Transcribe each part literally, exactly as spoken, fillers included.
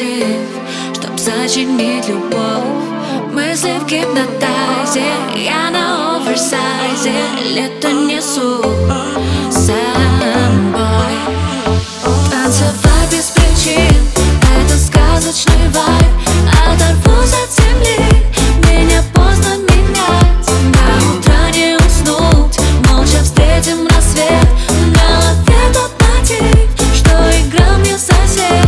мотив, чтоб сочинить любовь. Мысли в гипнотайзе, я на оверсайзе, лето несу с собой. Танцевать без причин, это сказочный вайб. Оторвусь от земли, меня поздно менять. До утра не уснуть, молча встретим рассвет. В голове тот мотив, что играл мне сосед.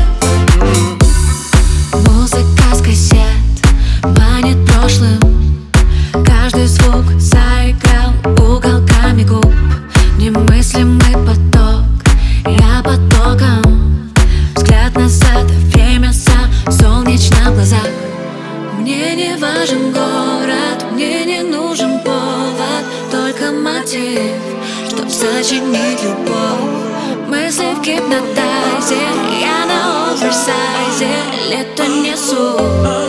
Музыка с кассет манит прошлым. Каждый звук заиграл уголками губ. Немыслимый поток, я потоком. Взгляд назад, время сам, солнечно в глазах. Мне не важен город, мне не нужен повод, только мотив, чтоб сочинить любовь. Мысли в гипнотайзе, я на оверсайзе, лето несу